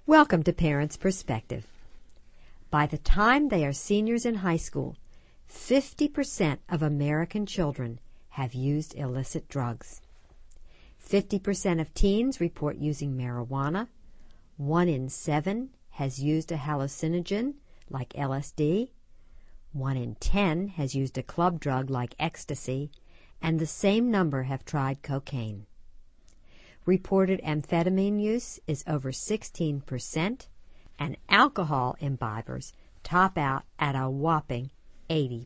Welcome to Parents' Perspective. By the time they are seniors in high school, 50% of American children have used illicit drugs. 50% of teens report using marijuana. 1 in 7 has used a hallucinogen like LSD. 1 in 10 has used a club drug like ecstasy, and the same number have tried cocaine. Reported amphetamine use is over 16%, and alcohol imbibers top out at a whopping 80%.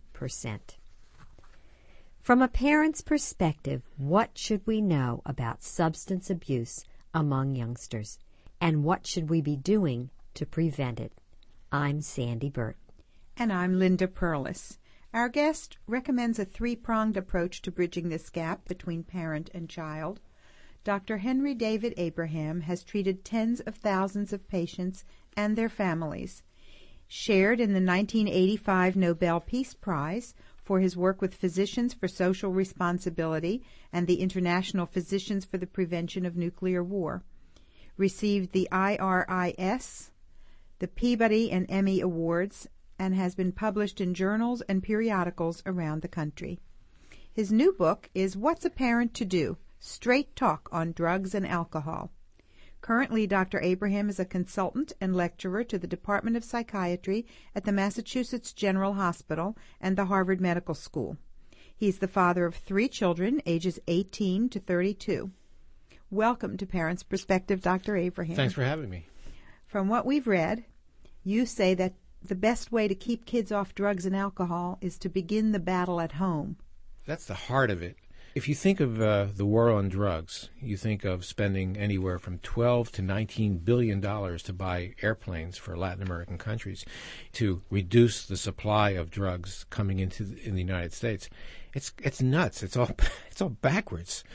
From a parent's perspective, what should we know about substance abuse among youngsters, and what should we be doing to prevent it? I'm Sandy Burt. And I'm Linda Perlis. Our guest recommends a three-pronged approach to bridging this gap between parent and child. Dr. Henry David Abraham has treated tens of thousands of patients and their families. Shared in the 1985 Nobel Peace Prize for his work with Physicians for Social Responsibility and the International Physicians for the Prevention of Nuclear War. Received the IRIS, the Peabody and Emmy Awards, and has been published in journals and periodicals around the country. His new book is What's a Parent to Do? Straight Talk on Drugs and Alcohol. Currently, Dr. Abraham is a consultant and lecturer to the Department of Psychiatry at the Massachusetts General Hospital and the Harvard Medical School. He's the father of 3 children, ages 18 to 32. Welcome to Parents' Perspective, Dr. Abraham. Thanks for having me. From what we've read, you say that the best way to keep kids off drugs and alcohol is to begin the battle at home. That's the heart of it. If you think of the war on drugs, you think of spending anywhere from $12 to $19 billion to buy airplanes for Latin American countries to reduce the supply of drugs coming in the United States. It's nuts. It's all backwards.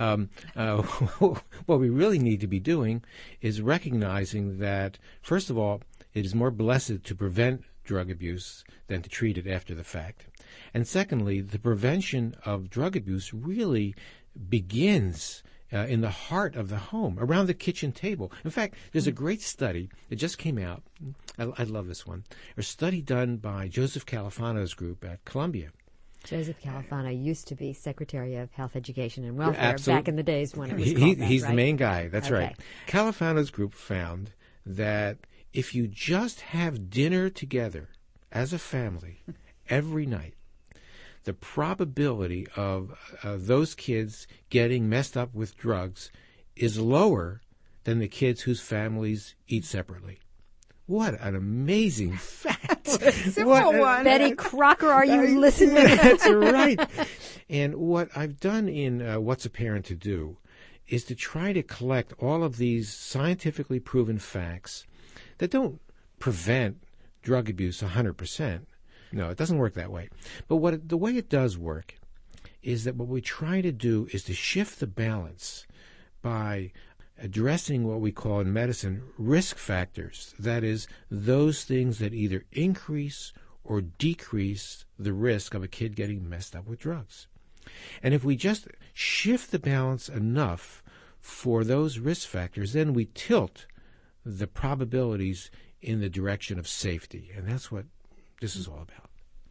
What we really need to be doing is recognizing that, first of all, it is more blessed to prevent drug abuse than to treat it after the fact. And secondly, the prevention of drug abuse really begins in the heart of the home, around the kitchen table. In fact, there's a great study that just came out. I love this one. A study done by Joseph Califano's group at Columbia. Joseph Califano used to be Secretary of Health, Education, and Welfare back in the days when it was called that, He's right? the main guy. That's Okay. right. Califano's group found that if you just have dinner together as a family every night, the probability of those kids getting messed up with drugs is lower than the kids whose families eat separately. What an amazing fact. Simple one. Betty Crocker, are you listening? That's right. And what I've done in What's a Parent to Do is to try to collect all of these scientifically proven facts that don't prevent drug abuse 100%. No, it doesn't work that way. But the way it does work is that what we try to do is to shift the balance by addressing what we call in medicine risk factors. That is, those things that either increase or decrease the risk of a kid getting messed up with drugs. And if we just shift the balance enough for those risk factors, then we tilt the probabilities in the direction of safety. And that's what this is all about.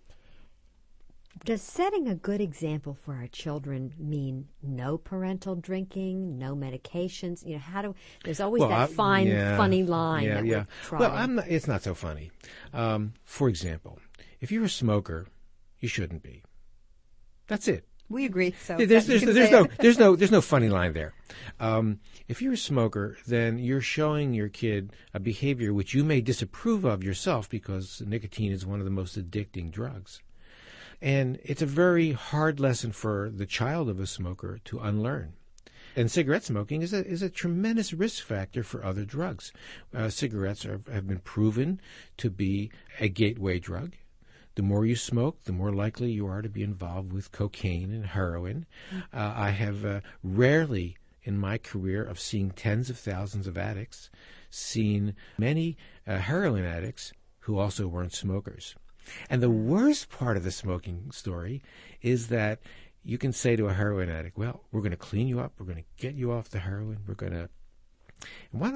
Does setting a good example for our children mean no parental drinking, no medications? You know, there's always funny line that we try. Well, it's not so funny. For example, if you're a smoker, you shouldn't be. That's it. We agree. So there's no funny line there. If you're a smoker, then you're showing your kid a behavior which you may disapprove of yourself because nicotine is one of the most addicting drugs. And it's a very hard lesson for the child of a smoker to unlearn. And cigarette smoking is a tremendous risk factor for other drugs. Cigarettes have been proven to be a gateway drug. The more you smoke, the more likely you are to be involved with cocaine and heroin. I have rarely in my career of seeing tens of thousands of addicts, seen many heroin addicts who also weren't smokers. And the worst part of the smoking story is that you can say to a heroin addict, well, we're going to clean you up. We're going to get you off the heroin. Why don't we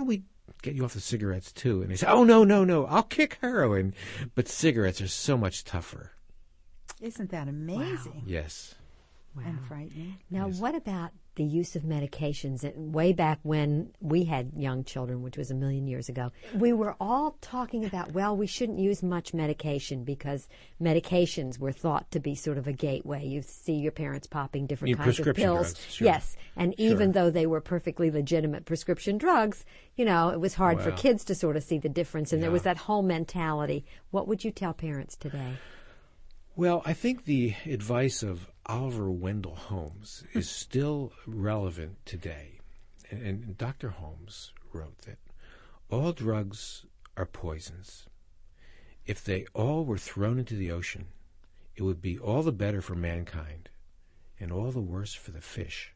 get you off the cigarettes too. And they say, oh, no, I'll kick heroin. But cigarettes are so much tougher. Isn't that amazing? Yes. Wow. And frightening. Now, Yes. what about the use of medications? Way back when we had young children, which was a million years ago, we were all talking about, well, we shouldn't use much medication because medications were thought to be sort of a gateway. You see your parents popping different kinds of prescription pills. drugs, sure. Yes, and even though they were perfectly legitimate prescription drugs, it was hard for Wow. kids to sort of see the difference, and there was Yeah. that whole mentality. What would you tell parents today? Well, I think the advice of Oliver Wendell Holmes is still relevant today. And Dr. Holmes wrote that all drugs are poisons. If they all were thrown into the ocean, it would be all the better for mankind and all the worse for the fish.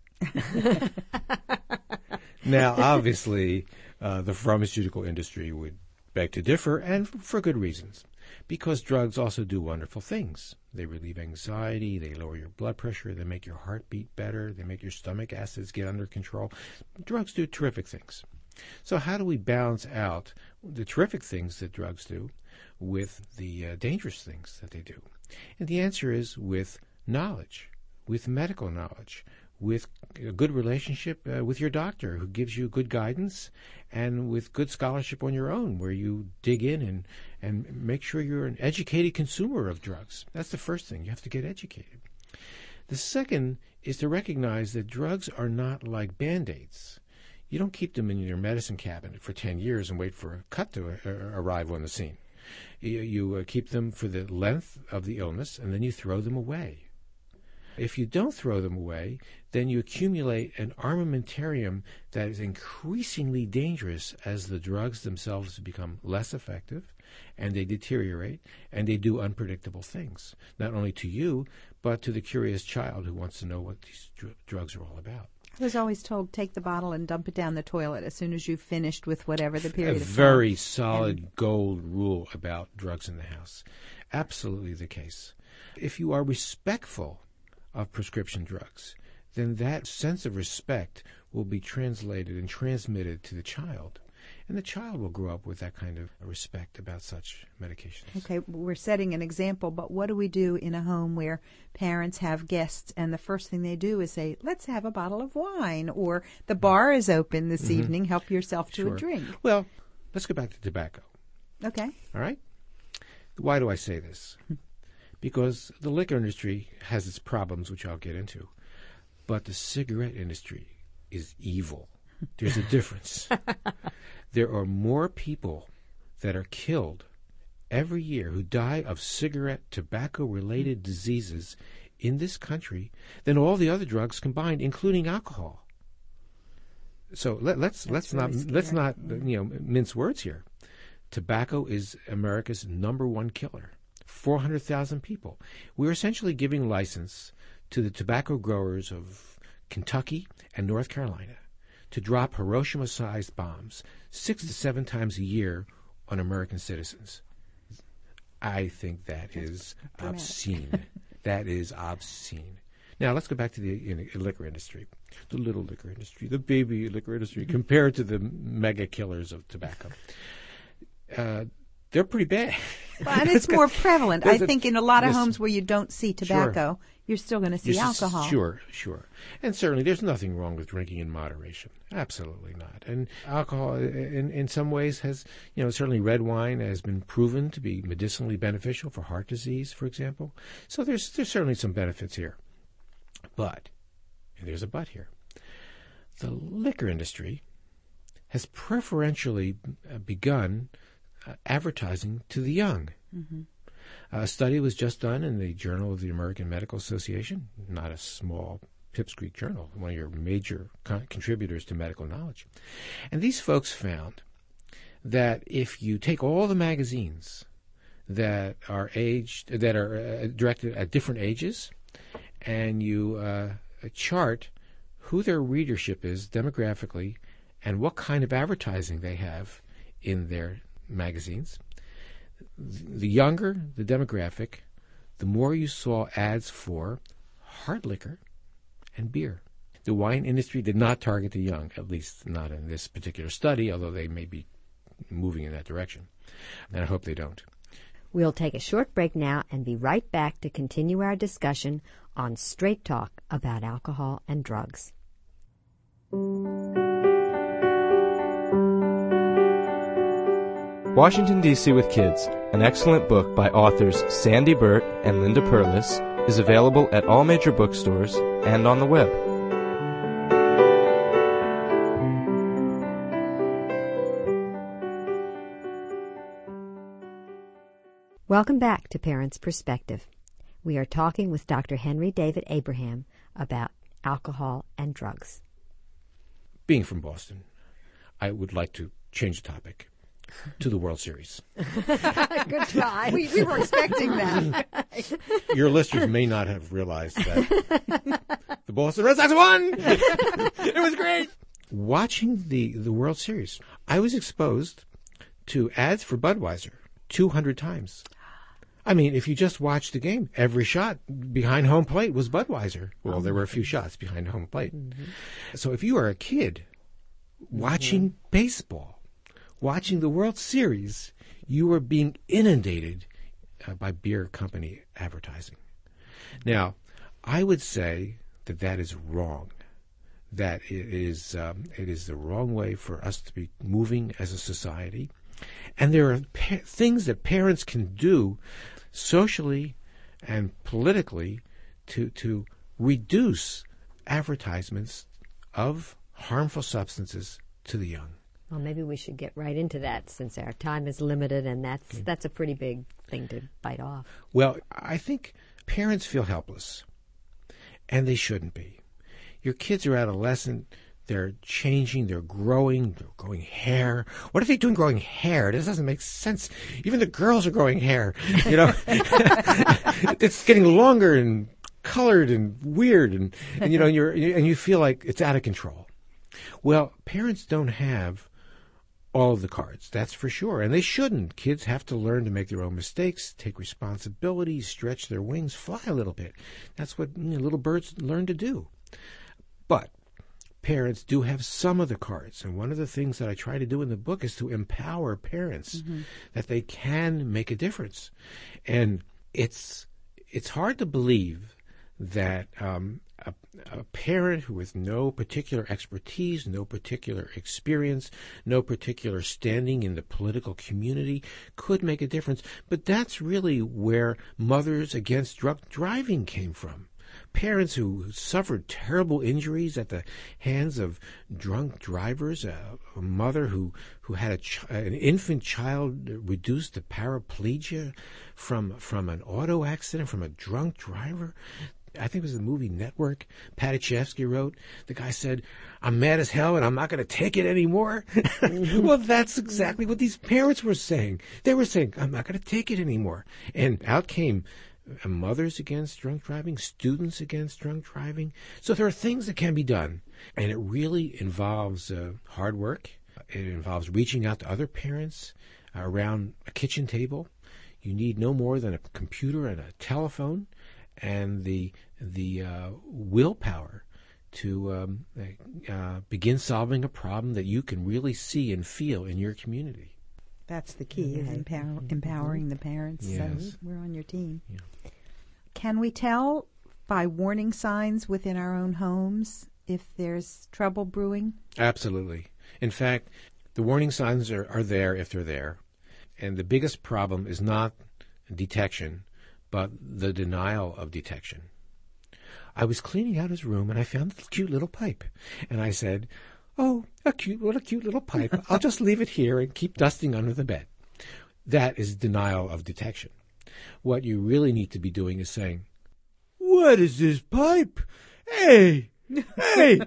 Now, obviously, the pharmaceutical industry would beg to differ, and for good reasons. Because drugs also do wonderful things. They relieve anxiety, they lower your blood pressure, they make your heart beat better, they make your stomach acids get under control. Drugs do terrific things. So how do we balance out the terrific things that drugs do with the dangerous things that they do? And the answer is with knowledge, with medical knowledge, with a good relationship with your doctor who gives you good guidance, and with good scholarship on your own where you dig in and make sure you're an educated consumer of drugs. That's the first thing. You have to get educated. The second is to recognize that drugs are not like Band-Aids. You don't keep them in your medicine cabinet for 10 years and wait for a cut to arrive on the scene. You keep them for the length of the illness, and then you throw them away. If you don't throw them away, then you accumulate an armamentarium that is increasingly dangerous as the drugs themselves become less effective, and they deteriorate, and they do unpredictable things, not only to you, but to the curious child who wants to know what these drugs are all about. I was always told, take the bottle and dump it down the toilet as soon as you've finished with whatever the period A of time. very solid gold rule about drugs in the house. Absolutely the case. If you are respectful of prescription drugs, then that sense of respect will be translated and transmitted to the child. And the child will grow up with that kind of respect about such medications. Okay, we're setting an example, but what do we do in a home where parents have guests and the first thing they do is say, let's have a bottle of wine, or the bar is open this evening, help yourself to Sure. a drink? Well, let's go back to tobacco. Okay. All right? Why do I say this? Because the liquor industry has its problems, which I'll get into. But the cigarette industry is evil. There's a difference. There are more people that are killed every year who die of cigarette tobacco-related diseases in this country than all the other drugs combined, including alcohol. So let's not mince words here. Tobacco is America's #1 killer. 400,000 people. We're essentially giving license to the tobacco growers of Kentucky and North Carolina to drop Hiroshima-sized bombs 6 to 7 times a year on American citizens. I think that is obscene. That is obscene. Now, let's go back to the liquor industry, the little liquor industry, the baby liquor industry, compared to the mega killers of tobacco. They're pretty bad. Well, and it's more prevalent. I think in a lot of Yes. homes where you don't see tobacco, you're still going to see alcohol. Sure. And certainly there's nothing wrong with drinking in moderation. Absolutely not. And alcohol in some ways has, certainly red wine has been proven to be medicinally beneficial for heart disease, for example. So there's certainly some benefits here. But, and there's a but here, the liquor industry has preferentially begun advertising to the young. Mm-hmm. A study was just done in the Journal of the American Medical Association, not a small pipsqueak journal, one of your major contributors to medical knowledge. And these folks found that if you take all the magazines that are directed at different ages, and you chart who their readership is demographically and what kind of advertising they have in their magazines, the younger the demographic, the more you saw ads for hard liquor and beer. the wine industry did not target the young, at least not in this particular study, although they may be moving in that direction. And I hope they don't. We'll take a short break now and be right back to continue our discussion on Straight Talk about alcohol and drugs. Washington, D.C. with Kids, an excellent book by authors Sandy Burt and Linda Perlis, is available at all major bookstores and on the web. Welcome back to Parents' Perspective. We are talking with Dr. Henry David Abraham about alcohol and drugs. Being from Boston, I would like to change the topic to the World Series. Good try. We were expecting that. Your listeners may not have realized that the Boston Red Sox won. It was great. Watching the World Series, I was exposed to ads for Budweiser 200 times. I mean, if you just watched the game, every shot behind home plate was Budweiser. Well, there were a few shots behind home plate. Mm-hmm. So if you are a kid watching baseball, watching the World Series, you were being inundated by beer company advertising. Now, I would say that is wrong. That it is the wrong way for us to be moving as a society. And there are things that parents can do socially and politically to reduce advertisements of harmful substances to the young. Well, maybe we should get right into that since our time is limited, and that's a pretty big thing to bite off. Well, I think parents feel helpless, and they shouldn't be. Your kids are adolescent. They're changing, they're growing hair. What are they doing growing hair? This doesn't make sense. Even the girls are growing hair, you know. It's getting longer and colored and weird and you know, and you feel like it's out of control. Well, parents don't have all of the cards, that's for sure, and they shouldn't. Kids have to learn to make their own mistakes, take responsibility, stretch their wings, fly a little bit. That's what little birds learn to do. But parents do have some of the cards, and one of the things that I try to do in the book is to empower parents that they can make a difference. And it's hard to believe that a parent who has no particular expertise, no particular experience, no particular standing in the political community could make a difference. But that's really where Mothers Against Drunk Driving came from. Parents who suffered terrible injuries at the hands of drunk drivers, a mother who had an infant child reduced to paraplegia from an auto accident, from a drunk driver. I think it was the movie Network. Padachevsky wrote, the guy said, "I'm mad as hell and I'm not going to take it anymore." Well, that's exactly what these parents were saying. They were saying, "I'm not going to take it anymore." And out came Mothers Against Drunk Driving, Students Against Drunk Driving. So there are things that can be done, and it really involves hard work. It involves reaching out to other parents around a kitchen table. You need no more than a computer and a telephone and the willpower to begin solving a problem that you can really see and feel in your community. That's the key, is empowering the parents. Yes. So we're on your team. Yeah. Can we tell by warning signs within our own homes if there's trouble brewing? Absolutely. In fact, the warning signs are there if they're there. And the biggest problem is not detection, but the denial of detection. I was cleaning out his room and I found a cute little pipe. And I said, "Oh, a cute little pipe. I'll just leave it here and keep dusting under the bed." That is denial of detection. What you really need to be doing is saying, "What is this pipe? Hey, hey,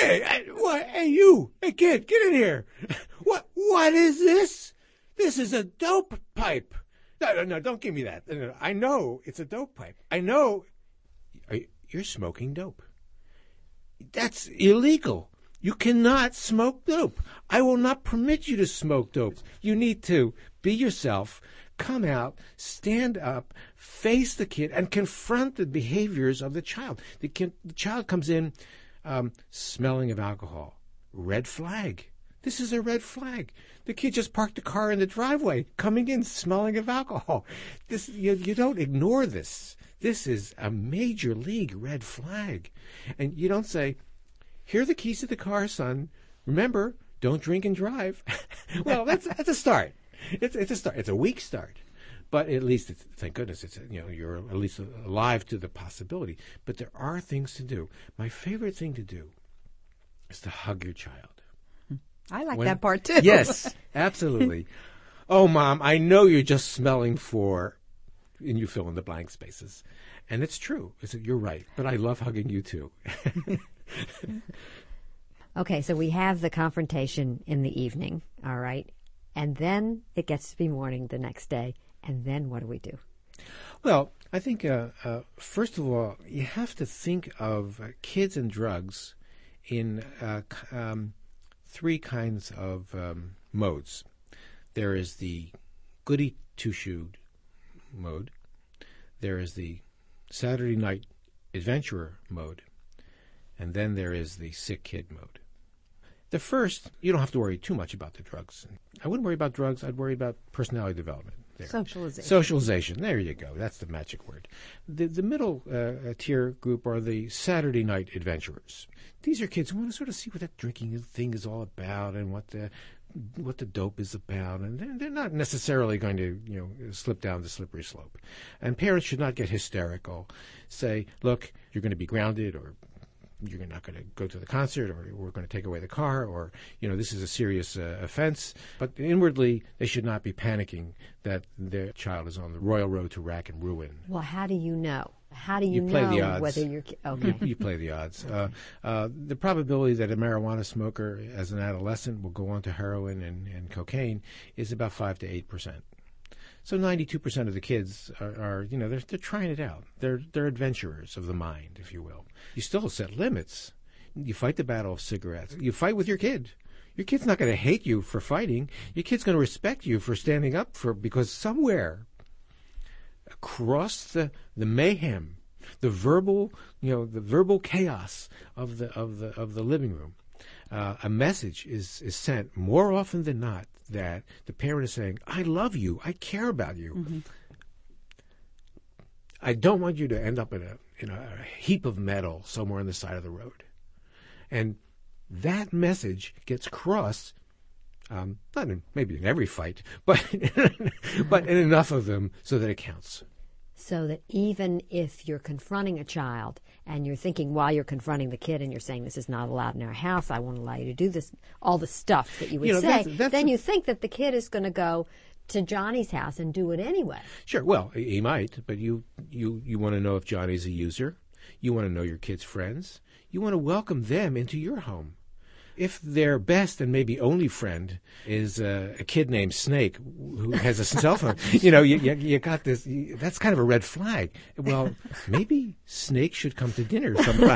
you, hey kid, get in here. What is this? This is a dope pipe. No, don't give me that. No, I know it's a dope pipe. I know you're smoking dope. That's illegal. You cannot smoke dope. I will not permit you to smoke dope. You need to be yourself, come out, stand up, face the kid, and confront the behaviors of the child. The child comes in Smelling of alcohol, red flag. This is a red flag. The kid just parked the car in the driveway, coming in, smelling of alcohol. This you don't ignore this. This is a major league red flag. And you don't say, here are the keys to the car, son. Remember, don't drink and drive. Well, that's a start. It's a start. It's a weak start. But at least, thank goodness, you're at least alive to the possibility. But there are things to do. My favorite thing to do is to hug your child. I like that part, too. Yes, absolutely. Oh, Mom, I know you're just smelling for, and you fill in the blank spaces. And it's true. You're right. But I love hugging you, too. Okay, so we have the confrontation in the evening, all right? And then it gets to be morning the next day. And then what do we do? Well, I think, first of all, you have to think of kids and drugs in three kinds of modes. There is the goody two-shoed mode. There is the Saturday night adventurer mode. And then there is the sick kid mode. The first, you don't have to worry too much about the drugs. I wouldn't worry about drugs. I'd worry about personality development. There. Socialization. There you go. That's the magic word. The middle tier group are the Saturday night adventurers. These are kids who want to sort of see what that drinking thing is all about and what the dope is about, and they're not necessarily going to slip down the slippery slope. And parents should not get hysterical. Say, look, you're going to be grounded, or you're not going to go to the concert, or we're going to take away the car, or, this is a serious offense. But inwardly, they should not be panicking that their child is on the royal road to rack and ruin. Well, how do you know? How do you play know the odds. whether you're... Okay. You play the odds. The probability that a marijuana smoker as an adolescent will go on to heroin and cocaine is about 5 to 8%. So 92% of the kids are they're trying it out. They're adventurers of the mind, if you will. You still set limits. You fight the battle of cigarettes. You fight with your kid. Your kid's not going to hate you for fighting. Your kid's going to respect you for standing up because somewhere across the mayhem, the verbal chaos of the living room, a message is sent more often than not that the parent is saying, I love you, I care about you. Mm-hmm. I don't want you to end up in a heap of metal somewhere on the side of the road. And that message gets crossed, maybe in every fight, but but in enough of them so that it counts. So that even if you're confronting a child and you're thinking while you're confronting the kid and you're saying this is not allowed in our house, I won't allow you to do this, all the stuff that you would say, then you think that the kid is going to go to Johnny's house and do it anyway. Sure, well, he might, but you want to know if Johnny's a user. You want to know your kid's friends. You want to welcome them into your home. If their best and maybe only friend is a kid named Snake who has a cell phone, you got this. That's kind of a red flag. Well, maybe Snake should come to dinner sometime.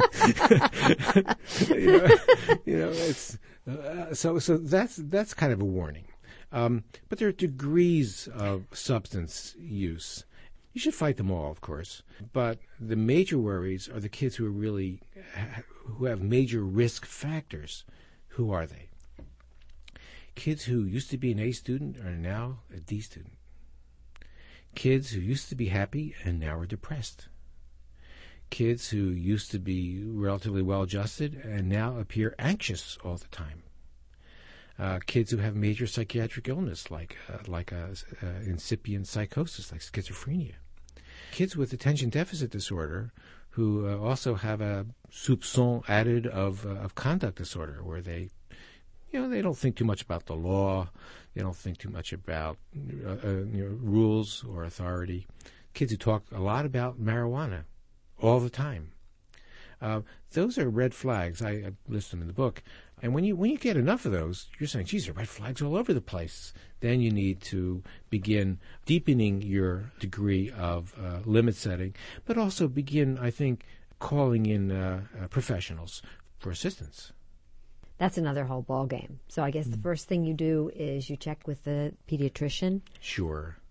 It's so that's kind of a warning. But there are degrees of substance use. You should fight them all, of course. But the major worries are the kids who have major risk factors. Who are they? Kids who used to be an A student are now a D student. Kids who used to be happy and now are depressed. Kids who used to be relatively well-adjusted and now appear anxious all the time. Kids who have major psychiatric illness, like incipient psychosis, like schizophrenia. Kids with attention deficit disorder who also have a soupçon added of conduct disorder, where they don't think too much about the law, they don't think too much about rules or authority. Kids who talk a lot about marijuana all the time. Those are red flags. I list them in the book. And when you get enough of those, you're saying, geez, there are red flags all over the place. Then you need to begin deepening your degree of limit setting, but also begin, I think, calling in professionals for assistance. That's another whole ball game. So I guess the first thing you do is you check with the pediatrician. Sure.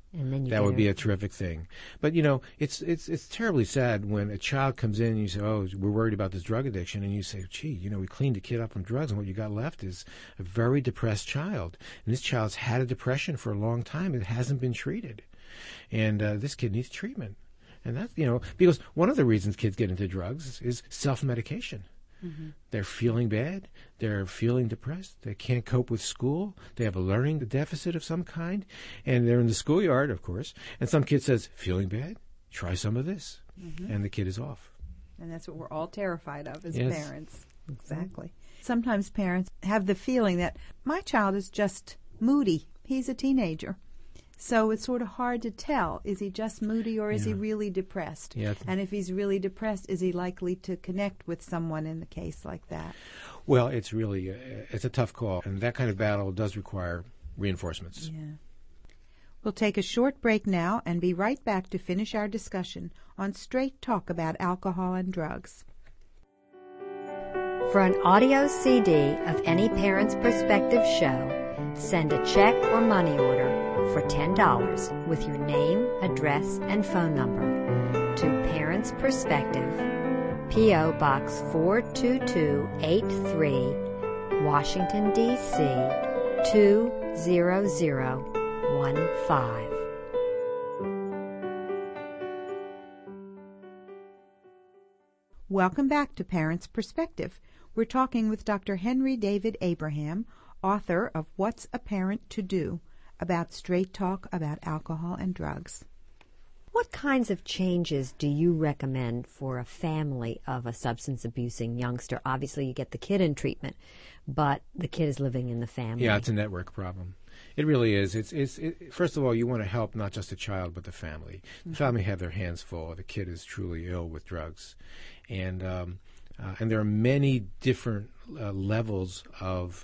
And then that would be a terrific thing. But, it's terribly sad when a child comes in and you say, oh, we're worried about this drug addiction. And you say, gee, we cleaned the kid up from drugs, and what you got left is a very depressed child. And this child's had a depression for a long time. It hasn't been treated. And this kid needs treatment. And that's, because one of the reasons kids get into drugs is self-medication. Mm-hmm. They're feeling bad. They're feeling depressed. They can't cope with school. They have a learning deficit of some kind. And they're in the schoolyard, of course. And some kid says, feeling bad? Try some of this. Mm-hmm. And the kid is off. And that's what we're all terrified of as Yes. parents. Exactly. Sometimes parents have the feeling that my child is just moody. He's a teenager. So it's sort of hard to tell. Is he just moody or is he really depressed? Yeah. And if he's really depressed, is he likely to connect with someone in the case like that? Well, it's really, it's a tough call. And that kind of battle does require reinforcements. Yeah. We'll take a short break now and be right back to finish our discussion on Straight Talk about alcohol and drugs. For an audio CD of any Parent's Perspective show, send a check or money order for $10 with your name, address, and phone number to Parents Perspective, P.O. Box 42283, Washington, D.C. 20015. Welcome back to Parents Perspective. We're talking with Dr. Henry David Abraham, author of What's a Parent to Do? About straight talk about alcohol and drugs. What kinds of changes do you recommend for a family of a substance abusing youngster? Obviously, you get the kid in treatment, but the kid is living in the family. Yeah, it's a network problem. It really is. First of all, you want to help not just the child, but the family. The family have their hands full. The kid is truly ill with drugs. And there are many different levels of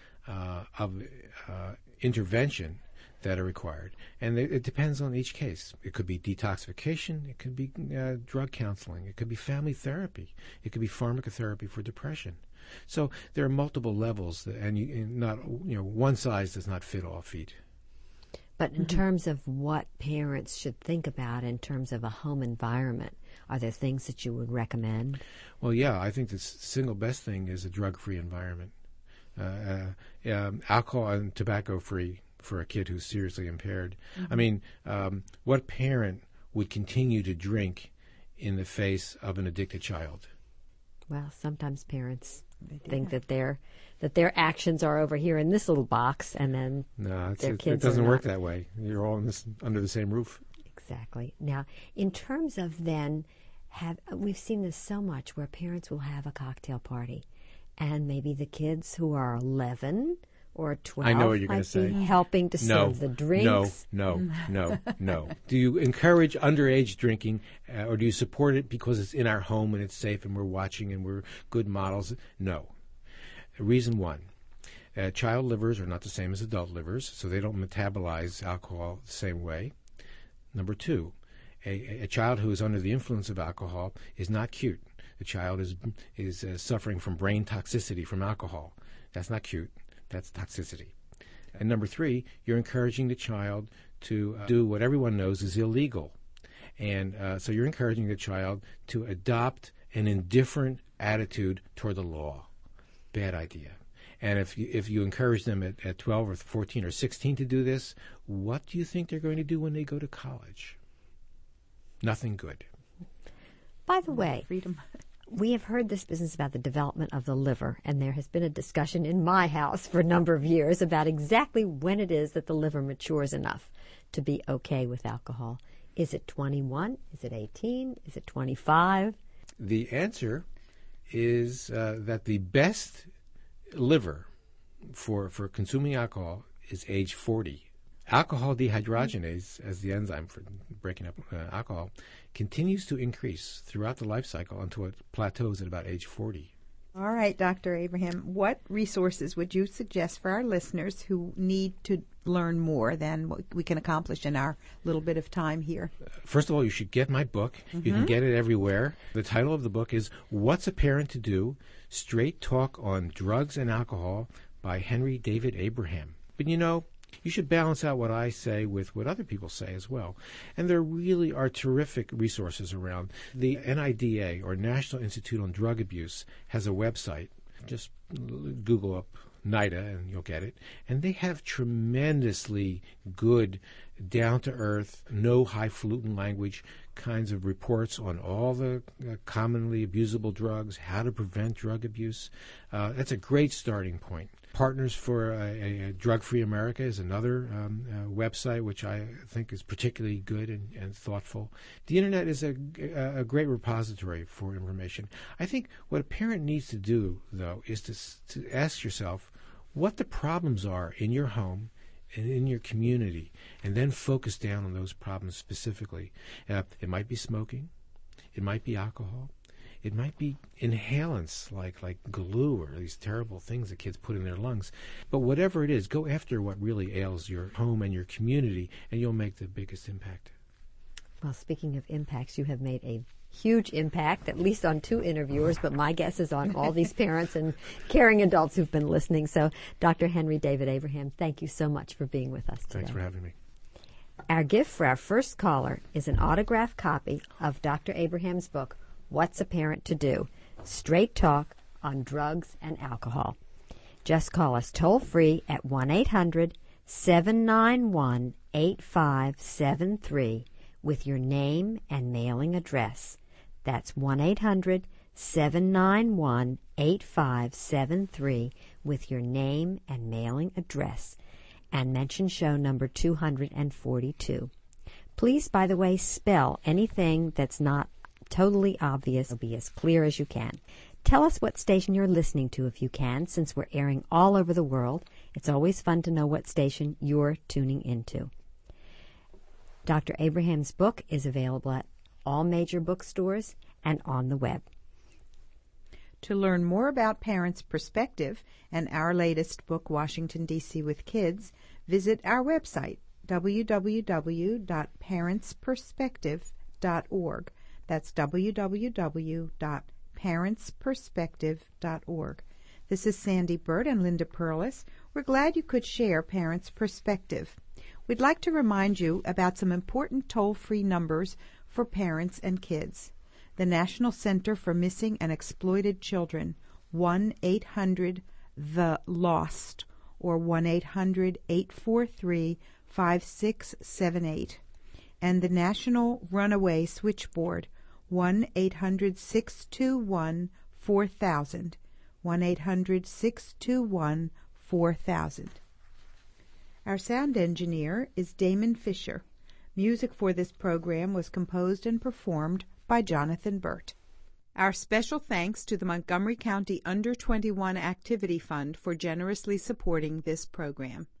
intervention that are required. And it depends on each case. It could be detoxification. It could be drug counseling. It could be family therapy. It could be pharmacotherapy for depression. So there are multiple levels, and not one size does not fit all feet. But in terms of what parents should think about in terms of a home environment, are there things that you would recommend? Well, yeah, I think the single best thing is a drug-free environment. Alcohol and tobacco-free for a kid who's seriously impaired. Mm-hmm. I mean, what parent would continue to drink in the face of an addicted child? Well, sometimes parents think that their actions are over here in this little box, and then their kids it doesn't are work not. that way. You're all under the same roof. Exactly. Now, in terms of then, we've seen this so much where parents will have a cocktail party, and maybe the kids who are 11 or 12 I know what you're going might to be say. helping to serve the drinks. No. Do you encourage underage drinking, or do you support it because it's in our home and it's safe and we're watching and we're good models? No. Reason one, child livers are not the same as adult livers, so they don't metabolize alcohol the same way. Number two, a child who is under the influence of alcohol is not cute. The child is suffering from brain toxicity from alcohol. That's not cute. That's toxicity. And number three, you're encouraging the child to do what everyone knows is illegal. And so you're encouraging the child to adopt an indifferent attitude toward the law. Bad idea. And if you encourage them at 12 or 14 or 16 to do this, what do you think they're going to do when they go to college? Nothing good. By the way, Freedom. we have heard this business about the development of the liver, and there has been a discussion in my house for a number of years about exactly when it is that the liver matures enough to be okay with alcohol. Is it 21? Is it 18? Is it 25? The answer is that the best liver for consuming alcohol is age 40. Alcohol dehydrogenase, as the enzyme for breaking up alcohol, continues to increase throughout the life cycle until it plateaus at about age 40. All right, Dr. Abraham, what resources would you suggest for our listeners who need to learn more than what we can accomplish in our little bit of time here? First of all, you should get my book. Mm-hmm. You can get it everywhere. The title of the book is What's a Parent to Do? Straight Talk on Drugs and Alcohol by Henry David Abraham. But You should balance out what I say with what other people say as well. And there really are terrific resources around. The NIDA, or National Institute on Drug Abuse, has a website. Just Google up NIDA and you'll get it. And they have tremendously good, down-to-earth, no highfalutin language kinds of reports on all the commonly abusable drugs, how to prevent drug abuse. That's a great starting point. Partners for a Drug-Free America is another website which I think is particularly good and thoughtful. The Internet is a great repository for information. I think what a parent needs to do, though, is to ask yourself what the problems are in your home and in your community, and then focus down on those problems specifically. It might be smoking. It might be alcohol. It might be inhalants like glue or these terrible things that kids put in their lungs. But whatever it is, go after what really ails your home and your community, and you'll make the biggest impact. Well, speaking of impacts, you have made a huge impact, at least on 2 interviewers, but my guess is on all these parents and caring adults who've been listening. So, Dr. Henry David Abraham, thank you so much for being with us today. Thanks for having me. Our gift for our first caller is an autographed copy of Dr. Abraham's book, What's a Parent to Do? Straight Talk on Drugs and Alcohol. Just call us toll-free at 1-800-791-8573 with your name and mailing address. That's 1-800-791-8573 with your name and mailing address. And mention show number 242. Please, by the way, spell anything that's not totally obvious. Be as clear as you can. Tell us what station you're listening to if you can, since we're airing all over the world. It's always fun to know what station you're tuning into. Dr. Abraham's book is available at all major bookstores and on the web. To learn more about Parents' Perspective and our latest book, Washington, D.C. with Kids, visit our website, www.parentsperspective.org. That's www.parentsperspective.org. This is Sandy Burt and Linda Perlis. We're glad you could share Parents' Perspective. We'd like to remind you about some important toll-free numbers for parents and kids. The National Center for Missing and Exploited Children, 1-800-THE-LOST, or 1-800-843-5678. And the National Runaway Switchboard, 1-800-621-4000, 1-800-621-4000. Our sound engineer is Damon Fisher. Music for this program was composed and performed by Jonathan Burt. Our special thanks to the Montgomery County Under 21 Activity Fund for generously supporting this program.